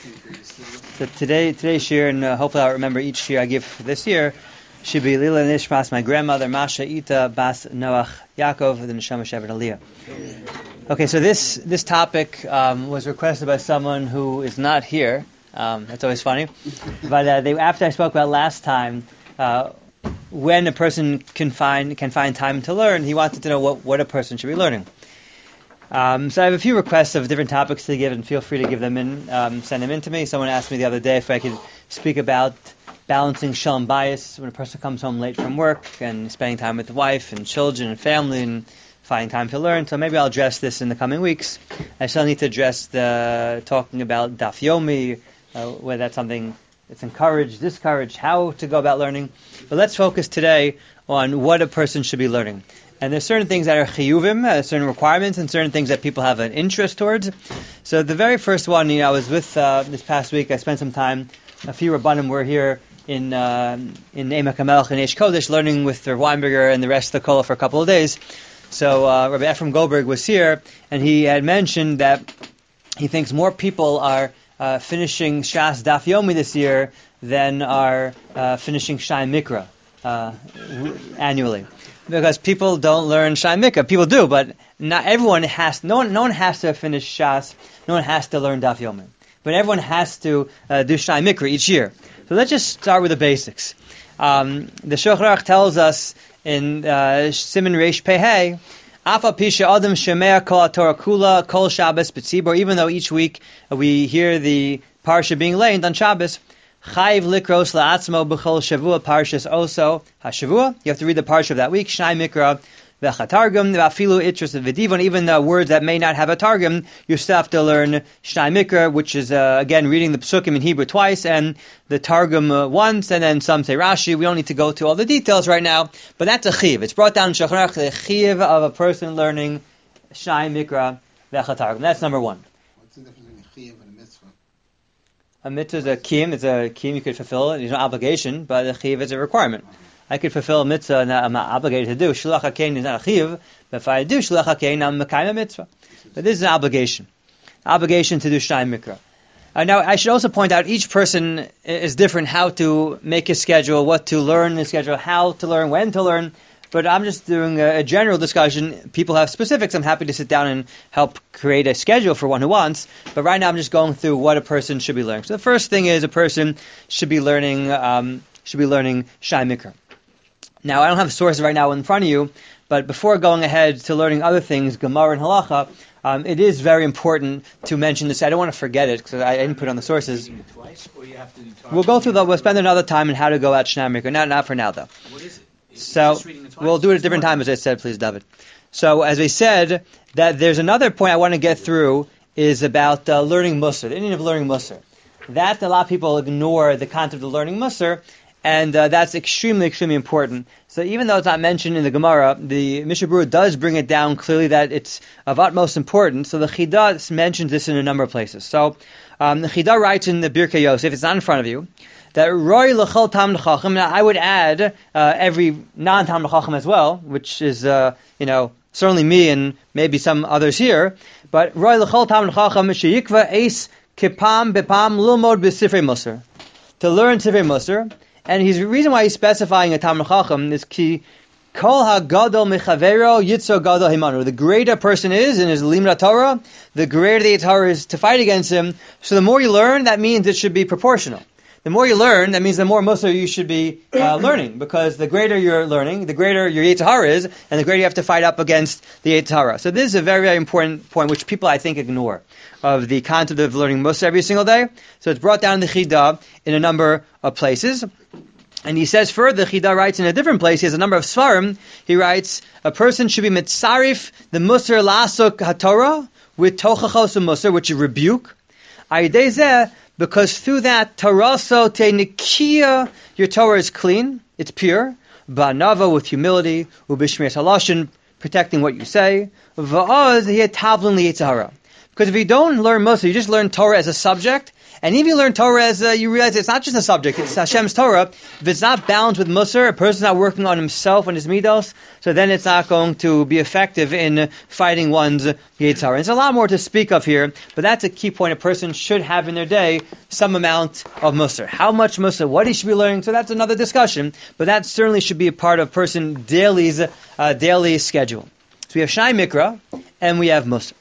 So today's shir, and hopefully I'll remember each shir I give this year, should be Lila Nishmas, my grandmother, Masha Ita Bas Noach Yaakov, the Neshama Shevet Aliyah. Okay, so this topic was requested by someone who is not here. That's always funny. But after I spoke about last time, when a person can find time to learn, he wanted to know what a person should be learning. So I have a few requests of different topics to give, and feel free to give them in, send them in to me. Someone asked me the other day if I could speak about balancing shalom bayis when a person comes home late from work and spending time with the wife and children and family and finding time to learn. So maybe I'll address this in the coming weeks. I still need to address talking about daf yomi, whether that's something that's encouraged, discouraged, how to go about learning. But let's focus today on what a person should be learning. And there's certain things that are chiyuvim, certain requirements, and certain things that people have an interest towards. So the very first one, I was with this past week. I spent some time. A few Rabbanim were here in Emek HaMelech and Eish Kodesh, learning with Rav Weinberger and the rest of the Kola for a couple of days. So Rabbi Ephraim Goldberg was here, and he had mentioned that he thinks more people are finishing Shas Daf Yomi this year than are finishing Shai Mikra annually. Because people don't learn Shai Mikra. People do, but not everyone has. No one has to finish Shas. No one has to learn Daf Yomi. But everyone has to do Shai Mikra each year. So let's just start with the basics. The Shulchan Aruch tells us in Siman Reish Pehei, Afa Pisha Adam Shemea Kol Torah Kula Kol Shabbos B'Tzibur. Even though each week we hear the parsha being learned on Shabbos, Chayiv Likros La'atzmo B'Chol Shavua Parshas Oso HaShavua. You have to read the parsha of that week. Shai Mikra V'Chatargum V'Afilu Itros V'Divon. Even the words that may not have a targum, you still have to learn Shai Mikra, which is again reading the psukim in Hebrew twice and the targum once, and then some say Rashi. We don't need to go to all the details right now, but that's a chiv. It's brought down in Shulchan Aruch, the chiv of a person learning Shai Mikra V'Chatargum. That's number one. What's the difference between a chiv and a mitzvah? A mitzvah is a kiyum. It's a kiyum you could fulfill. There's no obligation, but a chiv is a requirement. I could fulfill a mitzvah and I'm not obligated to do. Shulach HaKein is not a chiv, but if I do Shulach HaKein, I'm mekayim a mitzvah. But this is an obligation. Obligation to do Shai Mikra. Now, I should also point out each person is different how to make a schedule, what to learn in the schedule, how to learn, when to learn. But I'm just doing a general discussion. People have specifics. I'm happy to sit down and help create a schedule for one who wants. But right now I'm just going through what a person should be learning. So the first thing is a person should be learning Shai Mikra. Now, I don't have sources right now in front of you, but before going ahead to learning other things, Gemara and Halacha, it is very important to mention this. I don't want to forget it because I didn't put it on the sources. We'll spend another time on how to go at Shai Mikra. Not for now, though. What is it? So we'll do it at a different time, as I said, please, David. So as we said, that there's another point I want to get through is about learning Musar, the Indian of learning Musar. That a lot of people ignore the concept of learning Musar, and that's extremely, extremely important. So even though it's not mentioned in the Gemara, the Mishnah Berurah does bring it down clearly that it's of utmost importance. So the Chidah mentions this in a number of places. So the Chidah writes in the Birkei Yosef, it's not in front of you, that Roy L'chol Talmid Chacham. Now I would add every non-Talmid Chacham as well, which is certainly me and maybe some others here. But Roy L'chol Talmid Chacham sheyikva eis kipam bepam lilmod b'sifrei Musar, to learn Sifrei Musar. And the reason why he's specifying a Talmid Chacham is ki kol hagadol mechavero yitzor gadol himanu. The greater a person is in his limud Torah, the greater the Torah is to fight against him. So the more you learn, that means it should be proportional. The more you learn, that means the more Musar you should be learning, because the greater you're learning, the greater your Yetzer Hara is, and the greater you have to fight up against the Yetzer Hara. So this is a very, very important point, which people, I think, ignore, of the concept of learning Musar every single day. So it's brought down in the Chidah in a number of places. And he says further, Chidah writes in a different place, he has a number of Svarim, he writes, a person should be mitzarif the Musar lasuk haTorah with tochachos Musar, which is rebuke. Ayidei because through that, Taraso te nikia, your Torah is clean, it's pure. Ba'nava, with humility, ubishmiras halashon, protecting what you say. Va'az hiya tavlin li Yetzer Hara, Because if you don't learn Musar, you just learn Torah as a subject, and even you learn Torah as you realize it's not just a subject, it's Hashem's Torah. If it's not balanced with Musar, a person's not working on himself and his midos, so then it's not going to be effective in fighting one's Yetzer Hara. There's a lot more to speak of here, but that's a key point. A person should have in their day some amount of Musar. How much Musar, what he should be learning, so that's another discussion, but that certainly should be a part of a person's daily schedule. So we have Shnai Mikra, and we have Musar.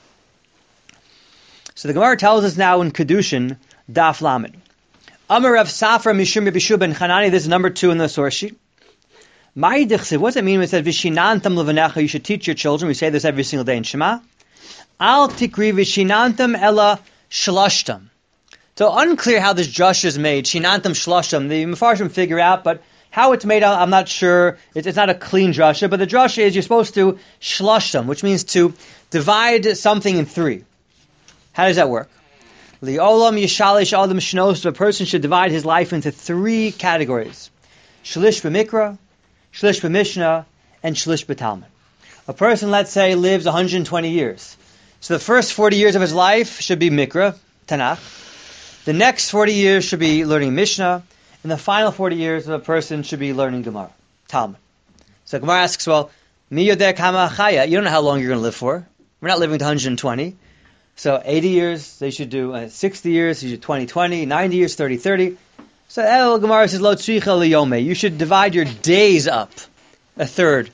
So the Gemara tells us now in Kedushin, Daf Lamed. Amar Rav Safra Mishum Yabishu ben Chanani, this is number 2 in the source sheet. What does it mean when it says, Vishinantam levanecha, you should teach your children? We say this every single day in Shema. Al tikri vishinantam ela shlashtam. So unclear how this drush is made, Shinantam shlashtam. The Mefarshim figure out, but how it's made, I'm not sure. It's not a clean drasha, but the drasha is you're supposed to shlashtam, which means to divide something in 3. How does that work? Li'olam yishalish adam shnos, a person should divide his life into 3 categories. Shlish b'mikra, shlish b'mishnah, and shlish b'talmud. A person, let's say, lives 120 years. So the first 40 years of his life should be mikra, Tanakh. The next 40 years should be learning Mishnah. And the final 40 years of a person should be learning Gemara, Talmud. So Gemara asks, well, mi yodeh kama chaya, you don't know how long you're going to live for. We're not living to 120. So 80 years, they should do 60 years, they should do 20, 90 years, 30. So El Gemara says, Lo tzricha liyomeh. You should divide your days up. A third.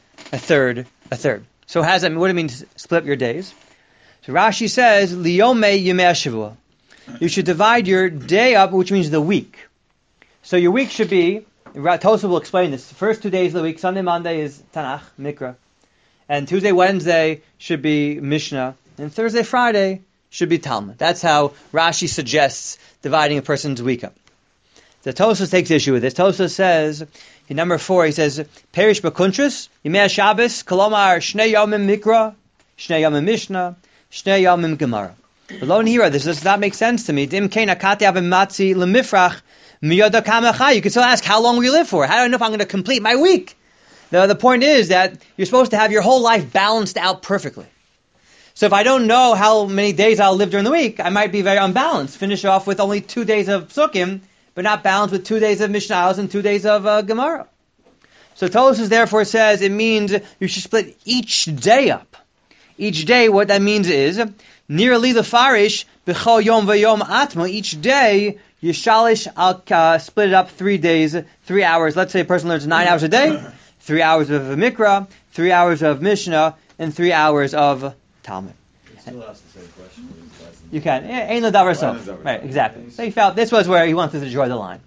So what does it mean to split up your days? So Rashi says, Liyomeh yemei shavua. You should divide your day up, which means the week. So your week should be, Tosafot will explain this, the first 2 days of the week, Sunday, Monday is Tanakh, Mikra. And Tuesday, Wednesday should be Mishnah. And Thursday, Friday should be Talmud. That's how Rashi suggests dividing a person's week up. The Tosafot takes issue with this. Tosafot says, in number 4, he says, Perish b'kuntris, Yimei Shabbos, Kolomar, Shnei Yomim Mikra, Shnei Yomim Mishnah, Shnei Yomim Gemara. Lo nihira, this does not make sense to me. Dim kein akati avim matzi lemifrach miyoda kamachai. You can still ask, how long will you live for? How do I know if I'm going to complete my week? The point is that you're supposed to have your whole life balanced out perfectly. So if I don't know how many days I'll live during the week, I might be very unbalanced. Finish off with only 2 days of psukim, but not balanced with 2 days of mishnahs and 2 days of Gemara. So Tosafot therefore says it means you should split each day up. Each day, what that means is, nearly the farish, b'chol yom v'yom atma, each day, yishalish, I'll split it up 3 days, 3 hours. Let's say a person learns 9 hours a day, 3 hours of Mikra, 3 hours of Mishnah, and 3 hours of Talmud. You still ask the same question. You can. Ein l'davar sof. Right, exactly. So he felt this was where he wanted to draw the line.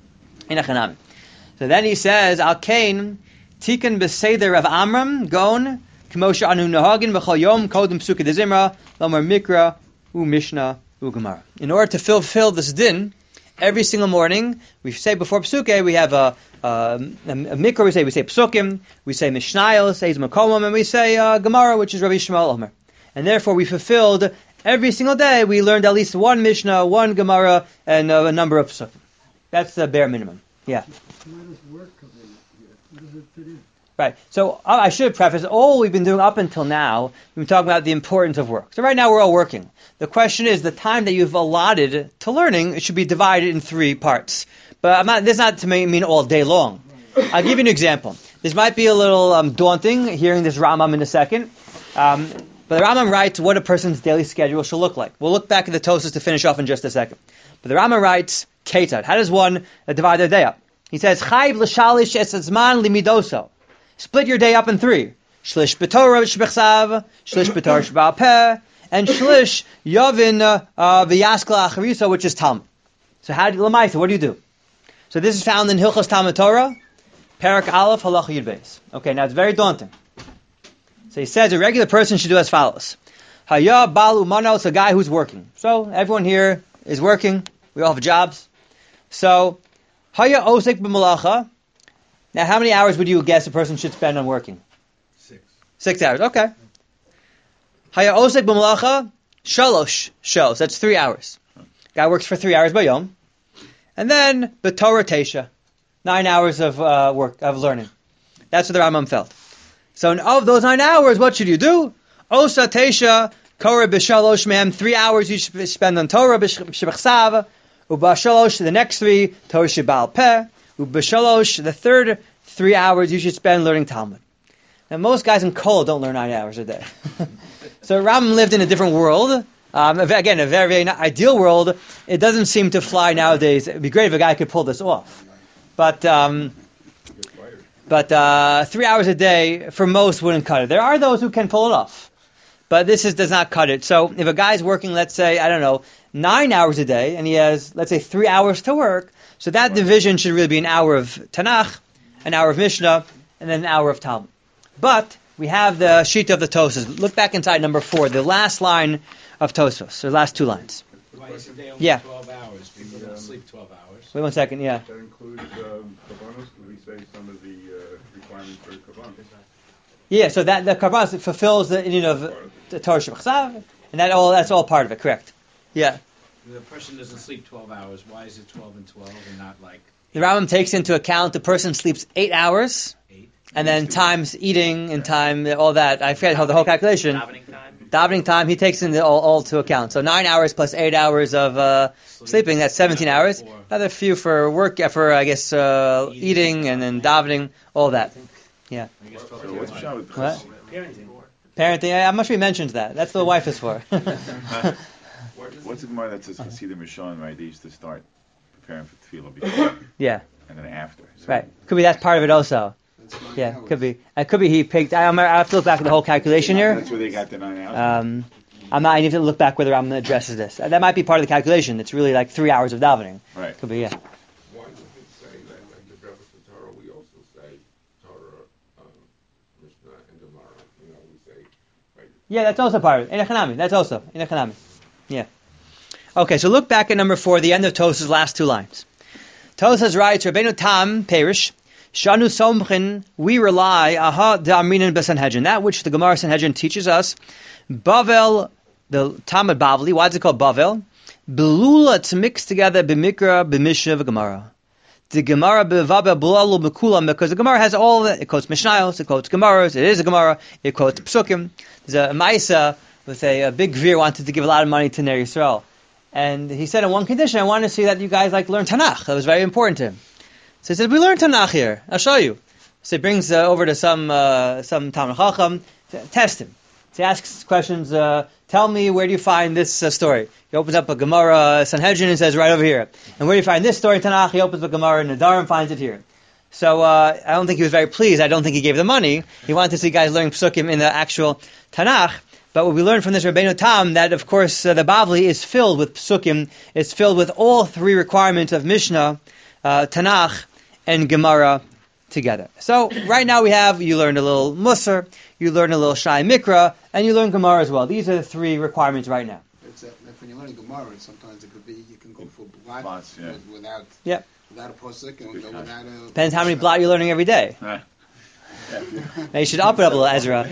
So then he says, Al kain, tikkun b'seder of Amram, gon, k'moshe anu nahagin b'chol yom kodem psuke dezimra, lomar mikra, u mishnah, u gemara. In order to fulfill this din, every single morning, we say before psuke, we have a mikra, we say psukim, we say mishnayos, says makomim, and we say gemara, which is Rabbi Shmuel Omer. And therefore we fulfilled, every single day we learned at least one mishnah, one gemara, and a number of psukim. That's the bare minimum. Yeah. Where does work come in here? Where does it fit in? Right. So I should preface, all we've been doing up until now, we've been talking about the importance of work. So right now we're all working. The question is, the time that you've allotted to learning, it should be divided in 3 parts. But this is not to mean all day long. I'll give you an example. This might be a little daunting, hearing this Rambam in a second. But the Rambam writes what a person's daily schedule should look like. We'll look back at the Tosafos to finish off in just a second. But the Rambam writes, Ketad. How does one divide their day up? He says, Chayv l'shalish es zman limidoso. Split your day up in 3. Shlish b'torah shbechsav, shlish b'torah shba'al peh, and shlish yovin v'yaskal achariso, which is Talmud. So l'maisa, what do you do? So this is found in Hilchos Talmud Torah, Parak Aleph, Halacha Yud Beis. Okay, now it's very daunting. So he says a regular person should do as follows. Haya balu mano, it's a guy who's working. So everyone here is working. We all have jobs. So haya osek b'malacha. Now how many hours would you guess a person should spend on working? 6. 6 hours, okay. Haya osek b'malacha, shalosh shos. That's 3 hours. Guy works for 3 hours by yom. And then b'torah teisha, 9 hours of work, of learning. That's what the Rambam felt. So of those 9 hours, what should you do? Osa teisha Korah b'shalosh mehem, 3 hours you should spend on Torah b'shebachsav. Ubashalosh, the next 3, Torah shebal peh. Ubashalosh, the third 3 hours you should spend learning Talmud. Now most guys in Kol don't learn 9 hours a day. So Rambam lived in a different world. Again, a very, very ideal world. It doesn't seem to fly nowadays. It would be great if a guy could pull this off. But 3 hours a day for most wouldn't cut it. There are those who can pull it off, but does not cut it. So if a guy's working, let's say, 9 hours a day, and he has, let's say, 3 hours to work, so that division should really be an hour of Tanakh, an hour of Mishnah, and then an hour of Talmud. But we have the sheet of the Tosas. Look back inside number 4, the last line of Tosfos, the last 2 lines. Why is the day only Yeah. 12 hours? People don't sleep 12 hours. Wait 1 second, yeah. That includes Kavanos? Could we say some of the requirements for Kavanos? Yeah, so that the Karbanos fulfills the union of the Torah Shebachsav, and that's all part of it, correct? Yeah. The person doesn't sleep 12 hours. Why is it 12 and 12 and not like The Rambam takes into account the person sleeps 8 hours, 8? and then times eating and time, all that. I forget how the whole calculation. Davening time, he takes into all to account. So 9 hours plus 8 hours of sleeping, that's 17 hours. Another few for work, eating and then davening, all that. Yeah. So what's the shot with What? Parenting, I'm not sure he mentions that. That's what the wife is for. What's the Gemara that says Hasidim Rishon, right? They used to start preparing for tefillah before Yeah, and then after. So right. Could be that's part of it also. That's 9 Yeah, hours. could be. It could be he picked. I have to look back at the whole calculation here. That's where they got the 9 hours. I need to look back whether I'm addresses this. That might be part of the calculation. It's really like 3 hours of davening. Right. Could be, yeah. Why does it say that, like the Rebbe for Torah, we also say Torah, Mishnah, and Gemara? We say, right? Yeah, that's also part of it. In Echanami. That's also in Echanami. Yeah. Okay, so look back at number 4, the end of Tosas' last 2 lines. Tosas writes, Rabbeinu Tam, Perish, Shanu Somchin, we rely, aha da'amrinan b'Sanhedrin, that which the Gemara Sanhedrin teaches us, Bavel, the Talmud Bavli, why is it called Bavel? Belula, it's mixed together, b'mikra, b'mishnah, v'Gemara. The Gemara b'vavel b'lalu b'kulam, because the Gemara has all of it. It quotes Mishnayos, it quotes Gemaras, it is a Gemara, it quotes Psukim. There's a Maisa with a big Gvir wanted to give a lot of money to Ner Yisrael. And he said, on one condition, I want to see that you guys learn Tanakh. That was very important to him. So he said, we learn Tanakh here. I'll show you. So he brings over to some Talmud Chacham to test him. So he asks questions, tell me, where do you find this story? He opens up a Gemara Sanhedrin and says, right over here. And where do you find this story in Tanakh? He opens up a Gemara Nadarim and finds it here. So I don't think he was very pleased. I don't think he gave the money. He wanted to see guys learning Psukim in the actual Tanakh. But what we learned from this Rabbeinu Tam, that of course the Bavli is filled with Psukim, it's filled with all 3 requirements of Mishnah, Tanakh, and Gemara together. So right now you learn a little Musar, you learn a little Shai Mikra, and you learn Gemara as well. These are the 3 requirements right now. It's like when you're learning Gemara, sometimes it could be you can go for blot Blots, yeah. without Yep. without a posuk and go without a. Depends how many blot you're learning every day. Right. Now you should up it up a little, Ezra.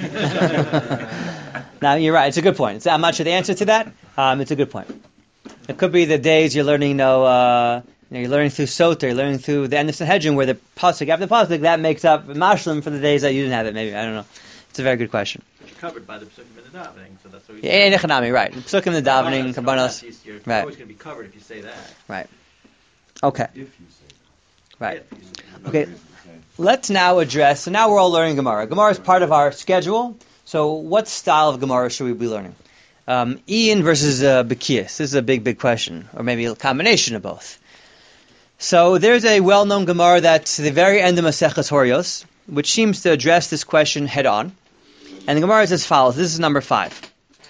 Now you're right. It's a good point. I'm not sure the answer to that. It's a good point. It could be the days you're learning, you're learning through Sota, you're learning through the end of Sanhedrin, where the pasuk after the pasuk that makes up mashlim for the days that you didn't have it. Maybe I don't know. It's a very good question. You're covered by the psukim and the davening, so that's what we Yeah, in Echanami, right? Psukim, the davening, kabbanos. You're Right. always going to be covered if you say that. Right. Okay. If you say that. Right. If you say that. Okay. Let's now address. So now we're all learning Gemara. Gemara is part of our schedule. So what style of Gemara should we be learning? Ian versus Bekias. This is a big question, or maybe a combination of both. So there's a well-known Gemara that's the very end of Maseches Horios, which seems to address this question head-on. And the Gemara is as follows. This is number 5.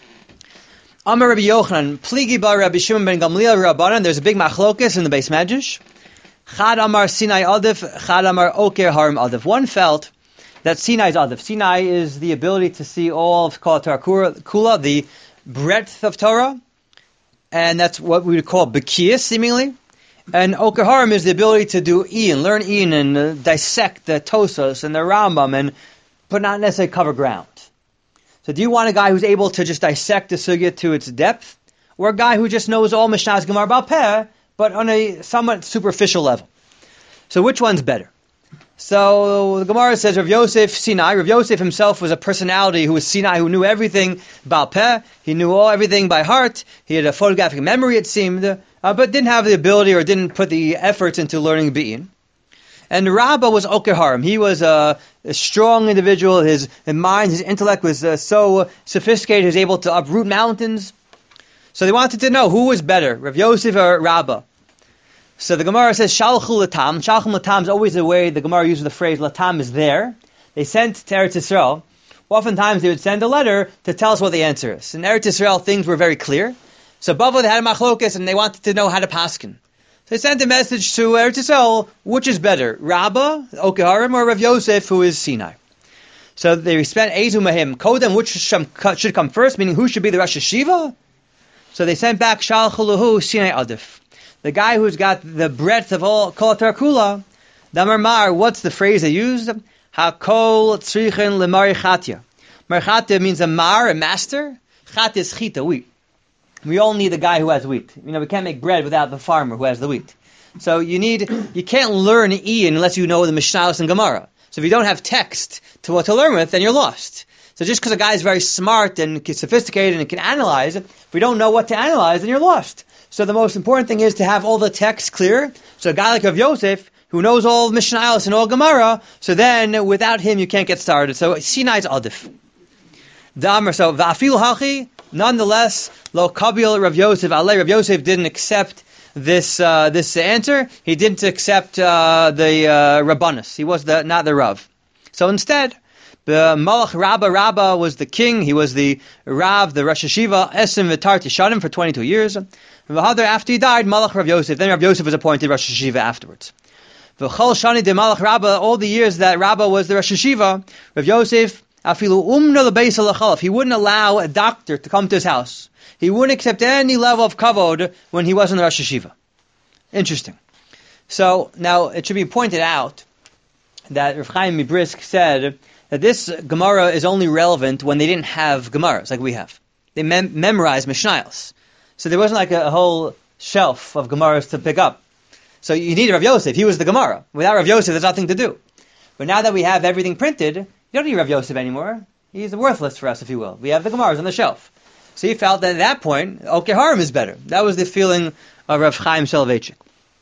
Amar Rabbi Yochanan, Pligi bar Rabbi Shimon ben Gamliel Rabbanan. There's a big machlokas in the Beis Medrash. Chad Amar Sinai Adif, Chad Amar Oker Harim Adif. One felt that Sinai is Adif. Sinai is the ability to see all of Torah Kula, the breadth of Torah, and that's what we would call Bekias, seemingly. And Oker Harim is the ability to do Ian, learn Ian, and dissect the Tosos and the Rambam, but not necessarily cover ground. So do you want a guy who's able to just dissect the Sugya to its depth, or a guy who just knows all Mishnah's Gemara Baal Peh, but on a somewhat superficial level? So which one's better? So the Gemara says Rav Yosef Sinai. Rav Yosef himself was a personality who was Sinai, who knew everything about Peh. He knew everything by heart. He had a photographic memory, it seemed, but didn't have the ability or didn't put the efforts into learning Be'in. And Rabbah was Okeharim. He was a strong individual. His mind, his intellect was so sophisticated, he was able to uproot mountains. So they wanted to know who was better, Rav Yosef or Rabbah. So the Gemara says, Shalchu Latam. Shalchum Latam is always the way the Gemara uses the phrase, Latam is there. They sent to Eretz Yisrael. Oftentimes they would send a letter to tell us what the answer is. In Eretz Yisrael, things were very clear. So Bava, they had a machlokas, and they wanted to know how to paskin. So they sent a message to Eretz Yisrael, which is better, Rabbah, Okeharim, or Rav Yosef, who is Sinai. So they spent Ezu Mahim, Kodem, which should come first, meaning who should be the Rosh Hashiva? So they sent back Shalchu Lahu Sinai Adif. The guy who's got the breadth of all Kol Kula, Damar Mar, what's the phrase they used? Hakol Tzrichen Lemari Chatya. Marchatya means a mar, a master. Chatya is chita, wheat. We all need the guy who has wheat. We can't make bread without the farmer who has the wheat. So you can't learn Ian unless you know the Mishnahos and Gemara. So if you don't have text to what to learn with, then you're lost. So just because a guy is very smart and sophisticated and can analyze, if we don't know what to analyze, then you're lost. So the most important thing is to have all the text clear. So a guy like Rav Yosef, who knows all Mishnayos and all Gemara, so then without him you can't get started. So Sinai's Adif. So Va'afil Hachi, nonetheless, Lo Kabil Rav Yosef Alei. Rav Yosef didn't accept this answer. He didn't accept the Rabbanus. He was not the Rav. So instead, the Malach Rabbah was the king. He was the Rav, the Rosh Hashiva, Esim V'tar Tishanim for 22 years. After he died, Malach Rav Yosef. Then Rav Yosef was appointed Rosh Hashiva afterwards. V'chol Shani de Malach Rabbah, all the years that Rabbah was the Rosh Hashiva, Rav Yosef, afilu umna lebeis alachalaf. He wouldn't allow a doctor to come to his house. He wouldn't accept any level of kavod when he wasn't the Rosh Hashiva. Interesting. So now it should be pointed out that Rav Chaim Mibrisk said that this Gemara is only relevant when they didn't have Gemaras like we have. They memorized Mishnayos. So there wasn't like a whole shelf of Gemaras to pick up. So you need Rav Yosef. He was the Gemara. Without Rav Yosef, there's nothing to do. But now that we have everything printed, you don't need Rav Yosef anymore. He's worthless for us, if you will. We have the Gemaras on the shelf. So he felt that at that point, Okeharim is better. That was the feeling of Rav Chaim Soloveitchik.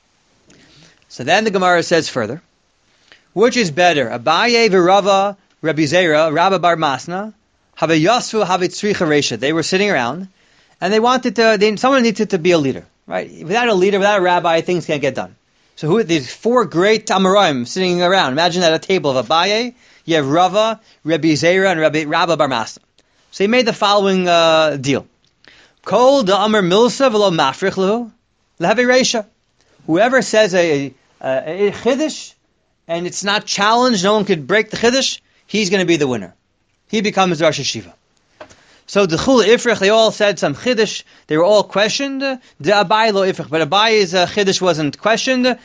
So then the Gemara says further, which is better, Abaye v'Rava Rabbi Zera, Rabba Bar Masna, Have Yasfu Have Tzricha Resha. They were sitting around, and someone needed to be a leader, right? Without a leader, without a rabbi, things can't get done. So these four great Amoraim sitting around. Imagine at a table of Abaye, you have Rava, Rabbi Zera, and Rabba Bar Masna. So he made the following deal. Kol da Amar Milsa v'lo Mafrich Lahu Lehavi Resha. Whoever says a Chiddush, and it's not challenged, no one could break the Chiddush, he's going to be the winner. He becomes Rosh Hashiva. So the Chul Ifrich, they all said some Chiddush, they were all questioned. The Abai lo Ifrich, but Abai's Chiddush wasn't questioned,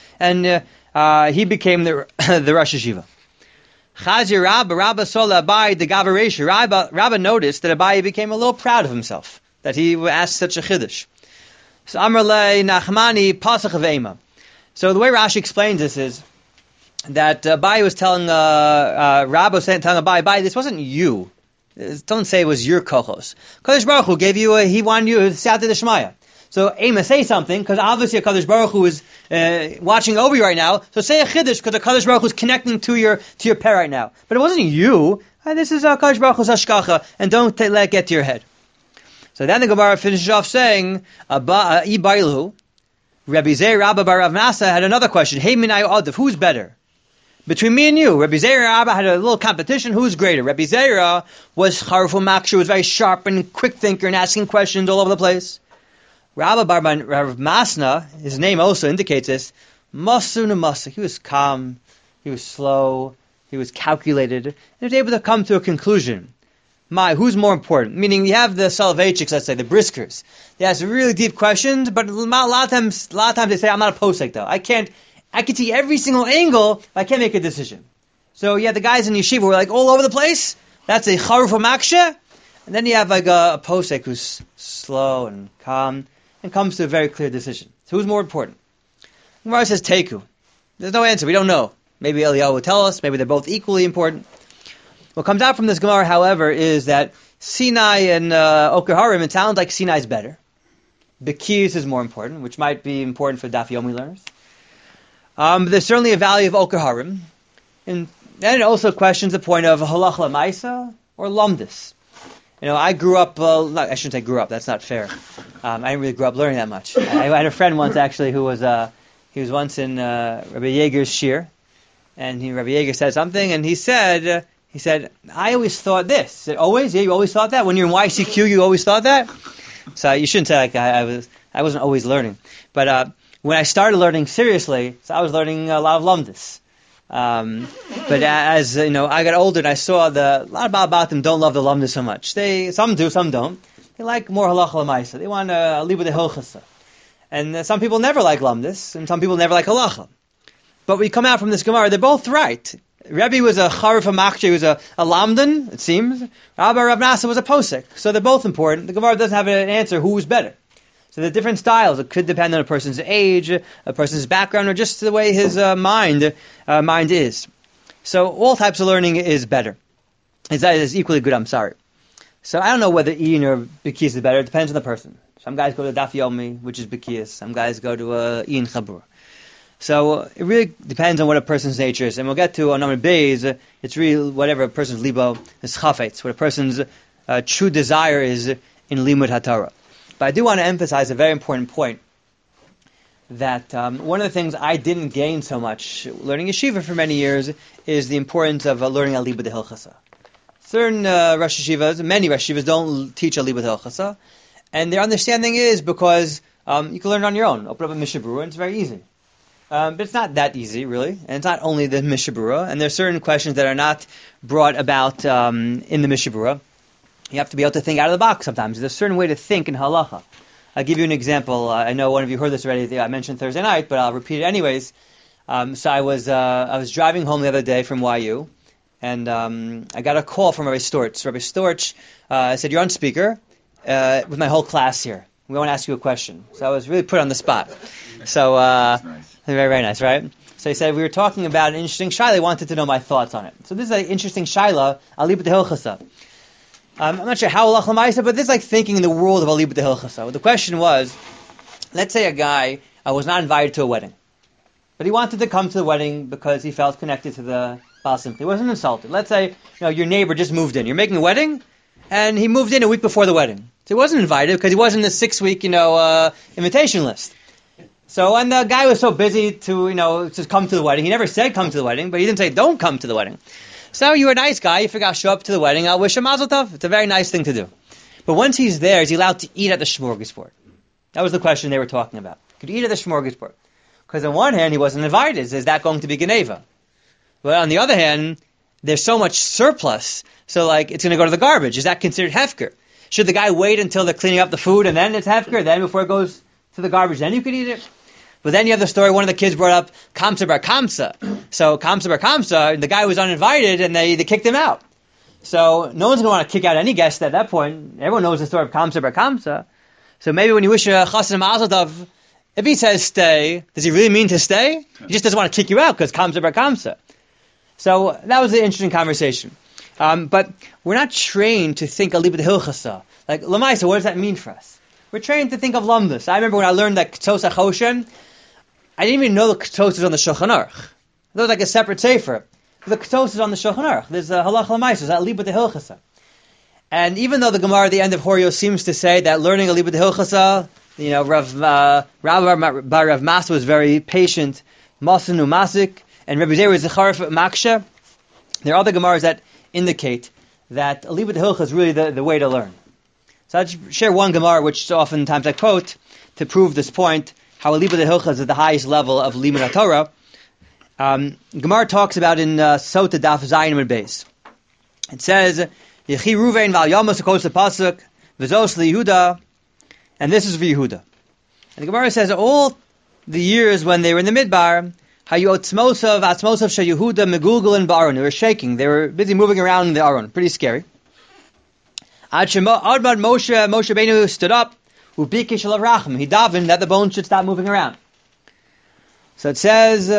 and he became the Rosh Hashiva. Chazi Rabba saw Abai the Gavaresh. Rabba noticed that Abai became a little proud of himself, that he asked such a Chiddush. So Amrle Nachmani Pasach of Ema. So the way Rashi explains this is that Abai was telling Rabba was telling Abai, this wasn't you. Don't say it was your kochos. Kadosh Baruch Hu gave you he wanted you to Siyata D'Shmaya. So Ema, say something, because obviously Kadosh Baruch Hu is watching over you right now. So say a chiddush, because Kadosh Baruch Hu is connecting to your peh right now. But it wasn't you. This is Kadosh Baruch Hu's hashkacha, and don't let it get to your head. So then the Gemara finishes off saying, Ibailu, Rabbi Zera, Rabba Bar Rav Masa had another question. Hey, Minayu Adif, who's better? Between me and you, Rabbi Zera and Rabba had a little competition. Who's greater? Rabbi Zera was Charfu Makshu, was very sharp and quick thinker and asking questions all over the place. Rabba Bar Rav Masna, his name also indicates this, Masu Namasa. He was calm, he was slow, he was calculated, and he was able to come to a conclusion. Who's more important? Meaning, you have the Soloveitchiks, let's say, the Briskers. They ask really deep questions, but a lot of times they say, I'm not a posek though. I can see every single angle, but I can't make a decision. So yeah, the guys in yeshiva were like all over the place. That's a charuf maksha. And then you have like a posek who's slow and calm and comes to a very clear decision. So who's more important? Gemara says Teku. There's no answer. We don't know. Maybe Eliyahu will tell us. Maybe they're both equally important. What comes out from this Gemara, however, is that Sinai and Oker Harim, it sounds like Sinai is better. Bekiyus is more important, which might be important for Daf Yomi learners. But there's certainly a value of Oker Harim. And then it also questions the point of Halach Lamaisa or Lumdis. I grew up, I shouldn't say grew up, that's not fair. I didn't really grow up learning that much. I had a friend once actually who was, he was once in Rabbi Yeager's shir, and Rabbi Yeager said something, and he said, I always thought this. He said, always? Yeah, you always thought that? When you're in YCQ, you always thought that? So you shouldn't say like I wasn't always learning. But when I started learning seriously, so I was learning a lot of Lumdis. But as I got older and I saw a lot of Ba'abatim don't love the Lumdis so much. Some do, some don't. They like more Halacha L'maisa. They want to leave with the Hilchasa. And some people never like Lumdis, and some people never like Halacha. But we come out from this Gemara, they're both right. Rebbe was a Charif HaMaksheh, he was a Lamdan, it seems. Rabbi Rav Nasa was a Posek. So they're both important. The Gemara doesn't have an answer who was better. So there are different styles. It could depend on a person's age, a person's background, or just the way his mind is. So all types of learning is better. Is equally good, I'm sorry. So I don't know whether Ian or Bekiyas is better. It depends on the person. Some guys go to Daf Yomi, which is Bekiyas. Some guys go to Ian Chabur. So it really depends on what a person's nature is. And we'll get to on number Beis, it's really whatever a person's libo is chafetz, what a person's true desire is in limud haTorah. But I do want to emphasize a very important point, that one of the things I didn't gain so much learning yeshiva for many years is the importance of learning Alibud Hilchasa. Certain Rosh Yeshivas, many Rosh Yeshivas don't teach Alibud Hilchasa, and their understanding is because you can learn it on your own. Open up a Mishnah Berurah, and it's very easy. But it's not that easy, really, and it's not only the Mishnah Berurah, and there are certain questions that are not brought about in the Mishnah Berurah. You have to be able to think out of the box sometimes. There's a certain way to think in halacha. I'll give you an example. I know one of you heard this already. I mentioned Thursday night, but I'll repeat it anyways. So I was driving home the other day from YU, and I got a call from Rabbi Storch. Rabbi Storch said, "You're on speaker with my whole class here. We want to ask you a question." So I was really put on the spot. So Nice. Very, very nice, right? So he said we were talking about an interesting shaila. He wanted to know my thoughts on it. So this is an interesting shaila. Alibud Hilchasa. I'm not sure how Halach L'maisa, but this is like thinking in the world of Alibud Hilchasa. The question was, let's say a guy was not invited to a wedding, but he wanted to come to the wedding because he felt connected to the Baal Simcha. He wasn't insulted. Let's say your neighbor just moved in. You're making a wedding, and he moved in a week before the wedding. So he wasn't invited because he wasn't in the 6-week invitation list. So and the guy was so busy to just come to the wedding. He never said come to the wedding, but he didn't say don't come to the wedding. So you were a nice guy, you figure I'll show up to the wedding, I'll wish him mazel tov. It's a very nice thing to do. But once he's there, is he allowed to eat at the smorgasbord? That was the question they were talking about. Could he eat at the smorgasbord? Because on one hand, he wasn't invited. Is that going to be Geneva? Well, on the other hand, there's so much surplus, so it's going to go to the garbage. Is that considered hefker? Should the guy wait until they're cleaning up the food and then it's hefker? Then before it goes to the garbage, then you could eat it? But then you have the story, one of the kids brought up Kamsa Bar Kamsa. So Kamsa Bar Kamsa, the guy was uninvited and they kicked him out. So no one's going to want to kick out any guest at that point. Everyone knows the story of Kamsa Bar Kamsa. So maybe when you wish a chassan mazel tov, if he says stay, does he really mean to stay? He just doesn't want to kick you out because Kamsa Bar Kamsa. So that was an interesting conversation. But we're not trained to think Alibud Hilchasa. Like, Lamaisa, what does that mean for us? We're trained to think of Lamdus. I remember when I learned that Ketos HaChoshen, I didn't even know the Ketos is on the Shulchan Aruch. That was like a separate sefer. The Ketos is on the Shulchan Aruch. There's a Halach L'maisa, Alibud Hilchasa. And even though the Gemara at the end of Horio seems to say that learning Alibud Hilchasa, Rav Bar Rav Mas was very patient, Masanu Masik, and Rebbe Zeir was the Charif Maksha, there are other Gemaras that indicate that Alibud Hilchasa is really the way to learn. So I'll share one Gemara, which oftentimes I quote, to prove this point, how Alibud Hilchasa is the highest level of Limud HaTorah. Gemara talks about in Sota Daf Zayin and Beis. It says, Yechi Ruvain Val Yamos Akos Pasuk V'zos LiYehuda, and this is for Yehuda. And the Gemara says all the years when they were in the Midbar, Hayu Otzmosav Atzmosav She Yehuda Megulgul and Ba'aron. They were shaking. They were busy moving around in the Aron. Pretty scary. Admad Moshe Benu stood up. Ubikish Rachem. He davened that the bones should stop moving around. So it says,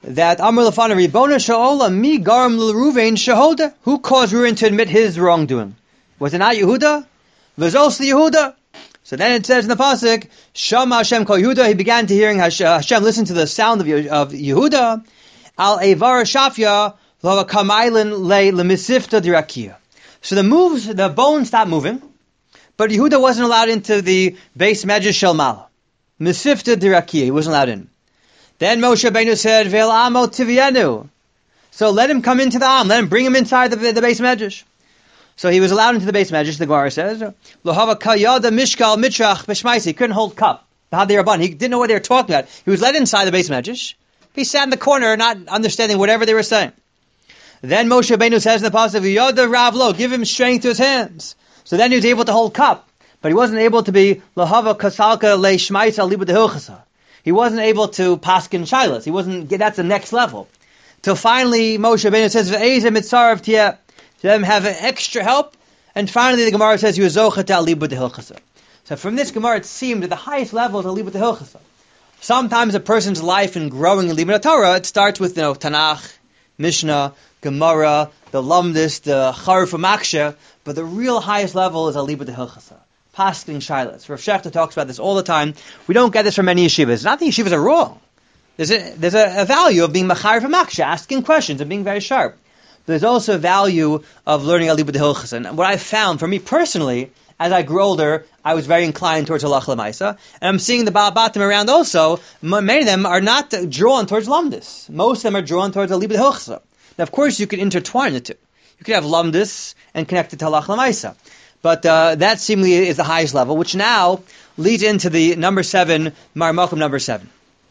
that Amr Lefana Ribona Sha'ola Mi Garam L'Ruvain Shahoda. Who caused Reuven to admit his wrongdoing? Was it not Yehuda? V'zos Yehuda. So then it says in the pasuk, Shama Hashem Kol Yehuda. He began to hearing Hashem listen to the sound of Yehuda. Al Eivar Shafya Lo Kamailin Le Lemisifta Dirakia. So the bones stopped moving, but Yehuda wasn't allowed into the base Medrash Shel Mala. Misifta Dirakia. He wasn't allowed in. Then Moshe Rabbeinu said, Ve'el Amo Tivienu. So let him come into the Am. Let him bring him inside the base Medrash. So he was allowed into the base Medrash, the Gemara says. Lohava Kayada Mishkal Mitrach B'Shmaisi. He couldn't hold cup. He didn't know what they were talking about. He was let inside the base Medrash. He sat in the corner, not understanding whatever they were saying. Then Moshe Rabbeinu says in the passage, Yoda Ravlo, give him strength to his hands. So then he was able to hold cup. But he wasn't able to be Lohava Kasalka Le Shmaisa Liba Dehilchasa. He wasn't able to paskin shilas. That's the next level. Till finally Moshe Rabbeinu says, Ve'ezeh mitzarav tiyeh. To them have an extra help. And finally the Gemara says, you zocha ta liba dehilchasa. So from this Gemara it seemed that the highest level is a liba dehilchasa. Sometimes a person's life in growing in Limud Torah, it starts with Tanakh, Mishnah, Gemara, the Lumdis, the Charuf Maksha, but the real highest level is a liba dehilchasa. Paskin shilas. Rav Shechter talks about this all the time. We don't get this from many yeshivas. Not that yeshivas are wrong. There's a value of being machar v'maksha, asking questions and being very sharp. But there's also a value of learning alibud hilchas. And what I found, for me personally, as I grew older, I was very inclined towards halach l'maisa. And I'm seeing the Batim around also. Many of them are not drawn towards lumdis. Most of them are drawn towards alibud hilchas. Now, of course, you could intertwine the two. You could have lumdis and connect it to halach l'maisa. But that seemingly is the highest level, which now leads into the number 7, Marmakum number 7.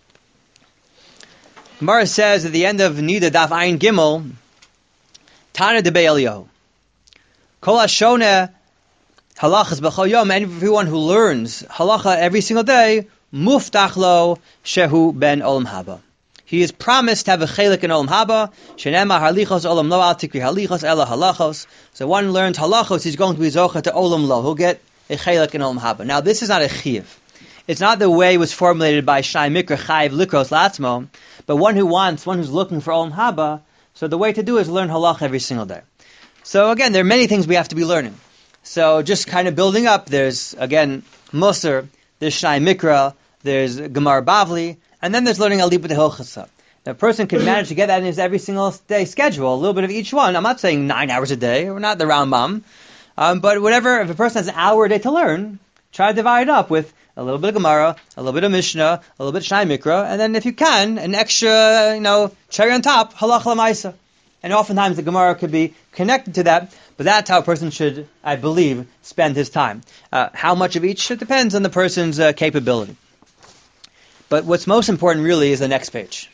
Gemara says at the end of Nida Daf Ayin Gimel, Tana de Be'eliyahu. Kol Hashona halachas b'chol yom, everyone who learns halacha every single day, muftach lo shehu ben olam haba. He is promised to have a chelik in olam haba. Shenema halichos olam lo al tikri halichos ela halachos. So one learns halachos, he's going to be zocha to olam lo. He'll get a chelik in olam haba. Now this is not a chiyuv. It's not the way it was formulated by Shnai Mikra Chayiv Likros Latzmo, but one who's looking for olam haba. So the way to do is learn halach every single day. So again, there are many things we have to be learning. So just kind of building up, there's again Musar, there's Shnai Mikra, there's Gemara Bavli, and then there's learning Alibud Hilchasa. Now, a person can manage to get that in his every single day schedule, a little bit of each one. I'm not saying 9 hours a day, we're not the Rambam, but whatever, if a person has an hour a day to learn, try to divide it up with a little bit of Gemara, a little bit of Mishnah, a little bit of Shnai Mikra, and then if you can, an extra, cherry on top, halach l'maisa. And oftentimes the Gemara could be connected to that, but that's how a person should, I believe, spend his time. How much of each? It depends on the person's capability. But what's most important really is the next page.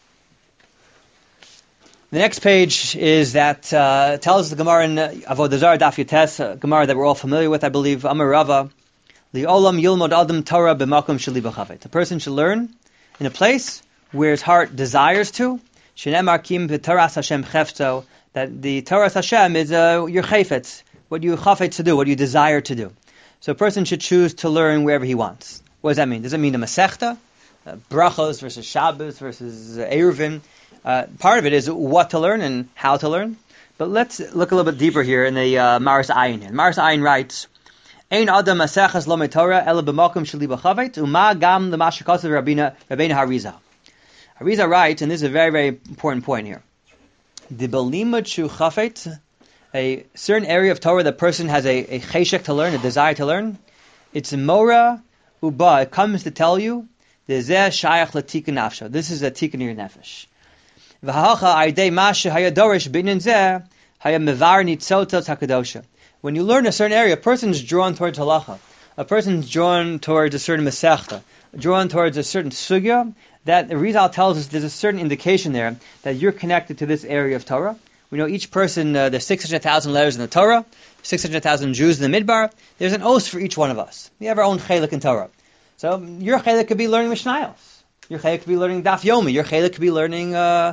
The next page is that tells the Gemara in Avodah Zarah Daf Yotes, a Gemara that we're all familiar with, I believe, Amar Rava, Li'olam yilmod adam Torah b'makom sheli b'chavet. A person should learn in a place where his heart desires to. Shenemar kim v'toras Hashem chefto. That the Toras Hashem is your chayfetz, what you chafetz to do, what you desire to do. So a person should choose to learn wherever he wants. What does that mean? Does it mean a masechta? Brachos versus Shabbos versus Eruvin? Part of it is what to learn and how to learn. But let's look a little bit deeper here in the Maris Ayin. Maris Ayin writes, Ein adam masechas lo metorah ela b'makom sheli b'chavet uma gam l'mashakasav Rabbeinu Harizal. Harizal writes, and this is a very, very important point here. The belimud shu chafet, a certain area of Torah, the person has a cheshek to learn, a desire to learn. It's mora uba. It comes to tell you, zeh shayach l'tikun nafsho. This is a tikun your nefesh. V'hacha aydei mashe hayadorish b'inin zeh hayamevar nitzotos hakadosha. When you learn a certain area, a person's drawn towards halacha. A person's drawn towards a certain mesechta, drawn towards a certain sugya, that the Rizal tells us there's a certain indication there that you're connected to this area of Torah. We know each person, there's 600,000 letters in the Torah, 600,000 Jews in the Midbar. There's an oath for each one of us. We have our own chelik in Torah. So your chelik could be learning Mishnayos. Your chelik could be learning Daf Yomi. Your chelik could be learning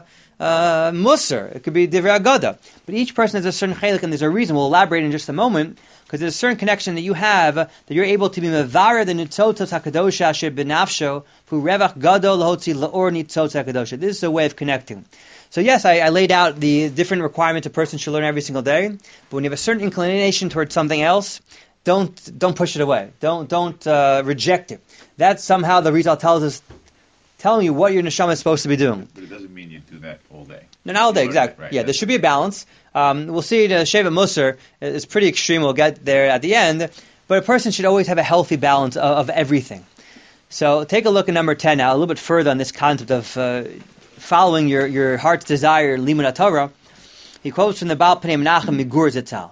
Musar. It could be Divrei Agada. But each person has a certain chelik, and there's a reason. We'll elaborate in just a moment, because there's a certain connection that you have that you're able to be mevara the nitzotos hakadosha asher benafsho hu revach gadol lahotzi laor nitzotos hakadosha. This is a way of connecting. So yes, I laid out the different requirements a person should learn every single day. But when you have a certain inclination towards something else, don't push it away. Don't reject it. That's somehow the Rizal tells us, telling you what your neshama is supposed to be doing. But it doesn't mean you do that all day. No, not all day, exactly. Right, yeah, there should be a balance. We'll see the Sheva Musar is pretty extreme. We'll get there at the end. But a person should always have a healthy balance of everything. So take a look at number 10 now, a little bit further on this concept of following your heart's desire, Limud Torah. He quotes from the Baal Pnei Menachem Migur Zitzal.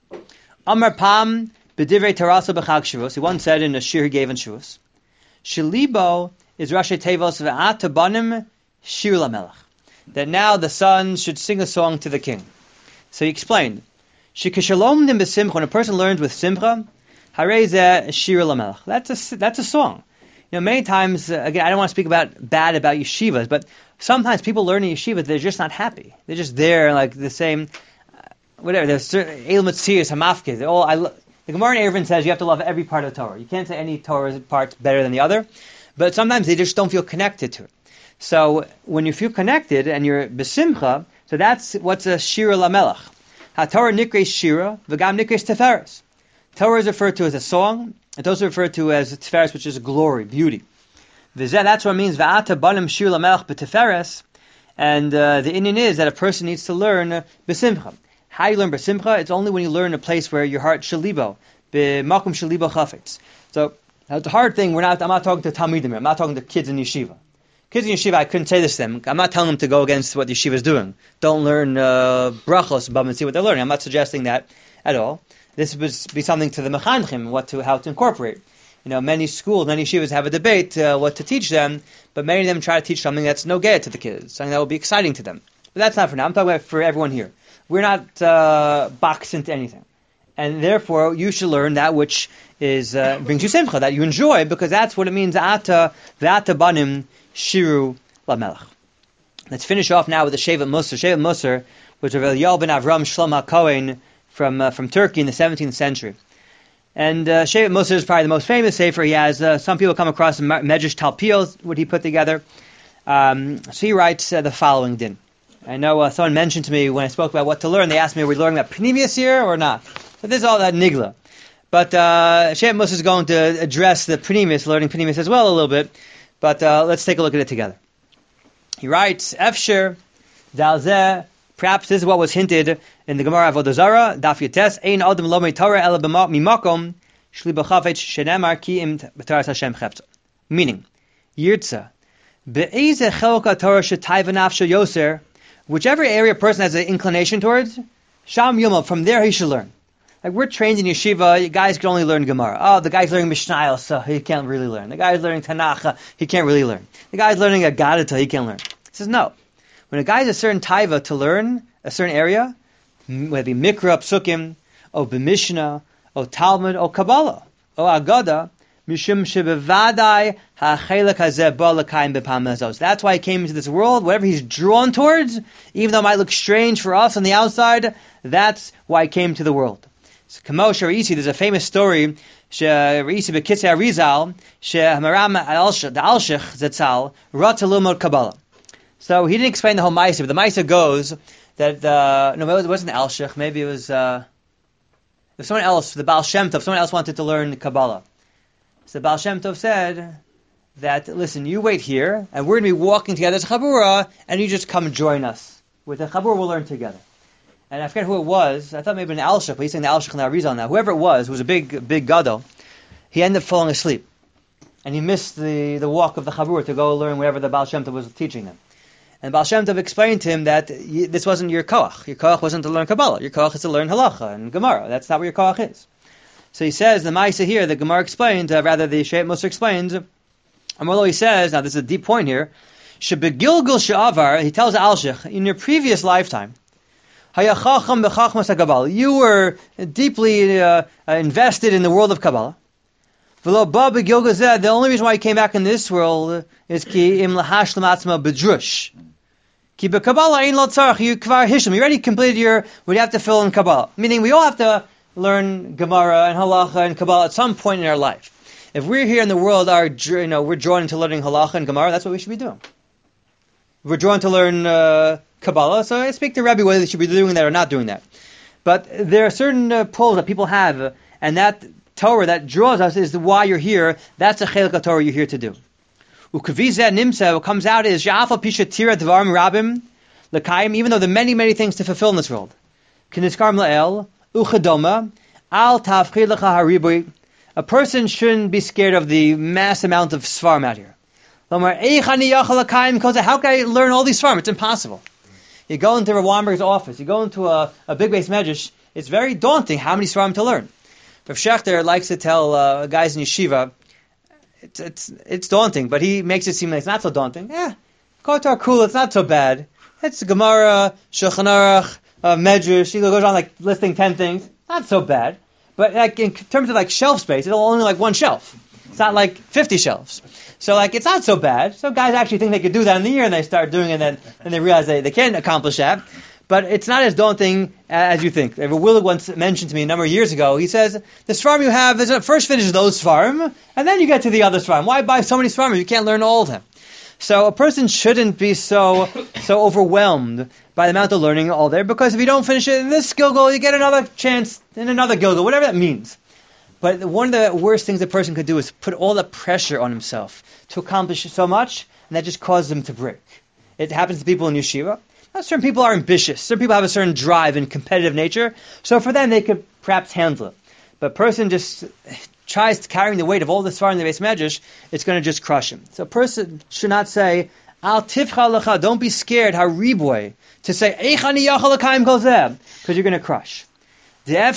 Amar Pam b'divrei Taraso b'chag Shavuos. He once said in a shir he gave in Shavuos, Shelibo is Rashi Tevos ve'at banim shir lamelech. That now the sons should sing a song to the king. So he explained, Shekishalom dim b'simcha, when a person learns with simcha, harei zeh shir lamelech. That's a song. You know, many times, again, I don't want to speak bad about yeshivas, but sometimes people learn in yeshivas, they're just not happy. They're just there, like the same, whatever. There's certain El Metzias, Hamafkes. The Gemara in Eruvin says you have to love every part of the Torah. You can't say any Torah part's better than the other, but sometimes they just don't feel connected to it. So when you feel connected and you're besimcha, so that's what's a shira lamelech. HaTorah nikres shira, v'gam nikres teferes. Torah is referred to as a song, and those are referred to as teferes, which is glory, beauty. That's what it means. V'ata banim shir lamelech b'teferes, and the inyan is that a person needs to learn besimcha. How you learn besimcha? It's only when you learn a place where your heart shalibo, b'makom shalibo chafetz. So it's a hard thing. I'm not talking to talmidim here. I'm not talking to kids in yeshiva. Kids in yeshiva, I couldn't say this to them. I'm not telling them to go against what yeshiva is doing. Don't learn brachos above and see what they're learning. I'm not suggesting that at all. This would be something to the mechanchim, how to incorporate. You know, many schools, many yeshivas have a debate what to teach them, but many of them try to teach something that's no gay to the kids, something that will be exciting to them. But that's not for now. I'm talking about for everyone here. We're not boxed into anything. And therefore, you should learn that which is brings you simcha, that you enjoy, because that's what it means, v'ata banim shiru lamelech. Let's finish off now with the Sheva Musar. Sheva Musar was Rav Eliyahu ben Avram Shlomo HaKohen from Turkey in the 17th century. And Sheva Musar is probably the most famous sefer. He has, some people come across Medrash Talpiot, what he put together. So he writes the following din. I know someone mentioned to me when I spoke about what to learn, they asked me, are we learning about Pnimius here or not? So this is all that nigla. But Sheva Musar is going to address the Pnimius, learning Pnimius as well a little bit. But let's take a look at it together. He writes, Efsher, Dalzeh, perhaps this is what was hinted in the Gemara Avodah Zarah, Daf Yates, Ein Adam Lo Torah Ela Mimakom, Shli B'Chafetz Shenemar Ki Im B'Taras Hashem Chefza. Meaning, Yirtza, Be'ezeh Chelka Torah Shetay V'Nafsho Yoser, whichever area a person has an inclination towards, Sham Yomov, from there he should learn. Like we're trained in yeshiva, you guys can only learn Gemara. Oh, the guy's learning Mishnayos, so he can't really learn. The guy's learning Tanakh, he can't really learn. The guy's learning Agadata, he can't learn. He says no. When a guy has a certain taiva to learn a certain area, whether it be Mikra, Psukim, or B'Mishnah, or Talmud, or Kabbalah, or Agada, Mishum Shebevadai HaChelek Hazeh Ba L'Kayim B'Pam Hazos. That's why he came into this world. Whatever he's drawn towards, even though it might look strange for us on the outside, that's why he came to the world. So, Kamosh Reisi, there's a famous story, Reisi B'Kitzei Arizal, Maram the Alshich Zetzal, Rat Lilmod Kabbalah. So he didn't explain the whole Maisa, but the Maisa goes that, no, it wasn't Alshich, maybe it was someone else, the Baal Shem Tov, someone else wanted to learn Kabbalah. So the Baal Shem Tov said that, listen, you wait here, and we're going to be walking together as Chabura, and you just come join us. With the Chabura, we'll learn together. And I forget who it was. I thought maybe an Alshich, but he's saying the Alshich and the Arizal now. Whoever it was a big gadol. He ended up falling asleep. And he missed the walk of the Chabur to go learn whatever the Baal Shem Tov was teaching them. And Baal Shem Tov explained to him that this wasn't your koach. Your koach wasn't to learn Kabbalah. Your koach is to learn Halacha and Gemara. That's not what your koach is. So he says, the Maisa here, the Gemara explained, rather the Sheva Musar explains, and although he says, now this is a deep point here, Shebegilgul she'avar, he tells Alshich, in your previous lifetime, you were deeply invested in the world of Kabbalah. The only reason why he came back in this world is Ki b'Kabbalah ein lo tzarich, you kvar hishlam. You already completed what you have to fill in Kabbalah. Meaning we all have to learn Gemara and Halacha and Kabbalah at some point in our life. If we're here in the world, we're drawn into learning Halacha and Gemara, that's what we should be doing. If we're drawn to learn Kabbalah, so I speak to Rabbi whether they should be doing that or not doing that. But there are certain pulls that people have, and that Torah that draws us is why you're here. That's a chelik of Torah you're here to do. Ukavizeh nimsa, what comes out is Sha'afal pisha tira dvarim rabim l'kayim, even though there are many, many things to fulfill in this world. K'nizkarm la'el, uchadoma, al tafchid l'cha haribui. A person shouldn't be scared of the mass amount of svarim out here. Lomar, eichani yachal l'kayim, because how can I learn all these svarim? It's impossible. You go into Rav Weinberg's office, you go into a big base medrash, it's very daunting how many svarim to learn. Rav Shechter likes to tell guys in yeshiva, it's daunting, but he makes it seem like it's not so daunting. Kotar Kula, it's not so bad. It's Gemara, Shulchan Aruch, Medrash. He goes on like listing 10 things. Not so bad. But like in terms of like shelf space, it's only like one shelf. It's not like 50 shelves. So like it's not so bad. So guys actually think they could do that in the year, and they start doing it, and they realize they can't accomplish that. But it's not as daunting as you think. Willig once mentioned to me a number of years ago, he says, the svarim you have, first finish those svarim, and then you get to the other svarim. Why buy so many svarim if you can't learn all of them? So a person shouldn't be so overwhelmed by the amount of learning all there, because if you don't finish it in this Gilgal, you get another chance in another Gilgal, whatever that means. But one of the worst things a person could do is put all the pressure on himself to accomplish so much, and that just causes him to break. It happens to people in yeshiva. Certain people are ambitious. Certain people have a certain drive and competitive nature. So for them, they could perhaps handle it. But a person just tries carrying the weight of all this far in the base medrash, it's going to just crush him. So a person should not say, Al tifcha lecha, don't be scared, hariboy, to say, Eichani yachal l'kayim kol zeh, because you're going to crush. Say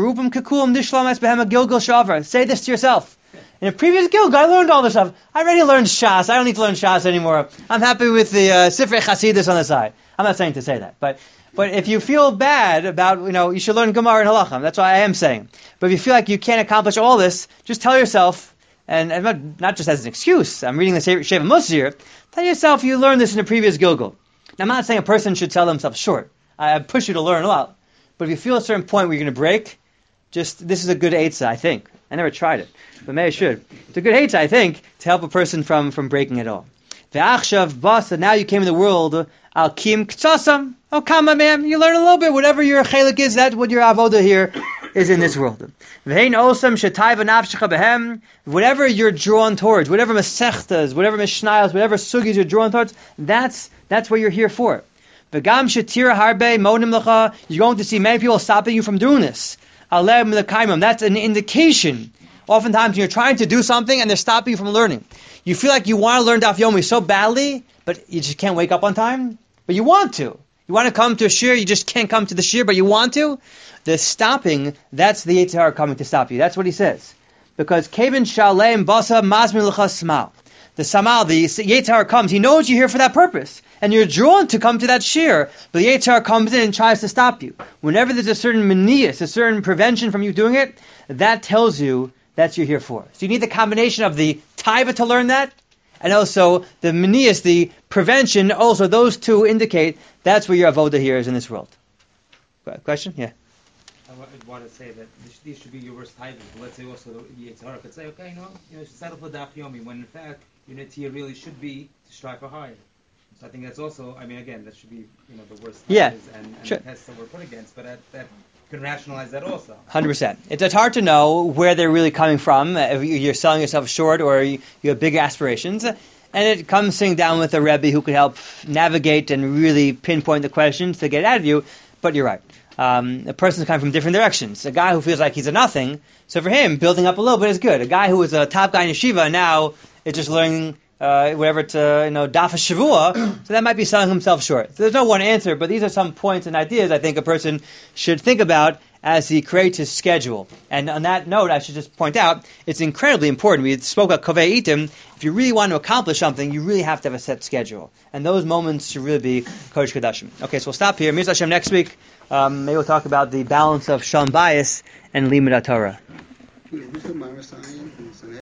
this to yourself. In a previous Gilgal, I learned all this stuff. I already learned Shas. I don't need to learn Shas anymore. I'm happy with the Sifrei Chasidus on the side. I'm not saying to say that. But if you feel bad about, you should learn Gemara and Halacha. That's what I am saying. But if you feel like you can't accomplish all this, just tell yourself, and not just as an excuse, I'm reading the Sheva Musir, tell yourself you learned this in a previous Gilgal. Now, I'm not saying a person should sell themselves short. I push you to learn a lot. But if you feel a certain point where you're going to break, this is a good eitzah, I think. I never tried it, but maybe I should. It's a good eitzah, I think, to help a person from breaking it all. Ve'achshav basa, now you came in the world, al kim ktsasam, oh come on man, you learn a little bit, whatever your chelik is, that's what your avoda here is in this world. Ve'hein osam shetay v'nafshecha behem, whatever you're drawn towards, whatever mesechtas, whatever mishnayos, whatever sugis you're drawn towards, that's what you're here for. V'gam shetira harbe monim lecha, you're going to see many people stopping you from doing this. Alem l'kaimim, that's an indication. Oftentimes you're trying to do something and they're stopping you from learning. You feel like you want to learn Daf Yomi so badly, but you just can't wake up on time. But you want to. You want to come to a shir, you just can't come to the shir, but you want to. The stopping, that's the Yetzer Hara coming to stop you. That's what he says. Because Kevin Shalem Basa Mazmin L'cha Smal. The Samal, the Yetzer Hara comes, he knows you're here for that purpose. And you're drawn to come to that shir, but the Yetzer Hara comes in and tries to stop you. Whenever there's a certain manias, a certain prevention from you doing it, that tells you that's you're here for. So you need the combination of the taiva to learn that, and also the manias, the prevention, also those two indicate that's where your avoda here is in this world. Question? Yeah. I want to say that these should be your worst titles. Let's say also the Yetzer Hara could say, okay, you should settle for Daf Yomi, when in fact your netiya really should be to strive for higher. So I think that's also, again, that should be the worst titles and sure. The tests that we're put against, but that can rationalize that also. 100%. It's hard to know where they're really coming from. If you're selling yourself short or you have big aspirations. And it comes sitting down with a Rebbe who could help navigate and really pinpoint the questions to get it out of you. But you're right. A person's coming from different directions. A guy who feels like he's a nothing, so for him, building up a little bit is good. A guy who was a top guy in yeshiva now is just learning whatever to daf shavua, so that might be selling himself short. So there's no one answer, but these are some points and ideas I think a person should think about as he creates his schedule. And on that note, I should just point out, it's incredibly important. We spoke about Kovei Itim. If you really want to accomplish something, you really have to have a set schedule. And those moments should really be Kodesh Kodashim. Okay, so we'll stop here. Mir Hashem next week. Maybe we'll talk about the balance of Shalom Bayis and Limud HaTorah.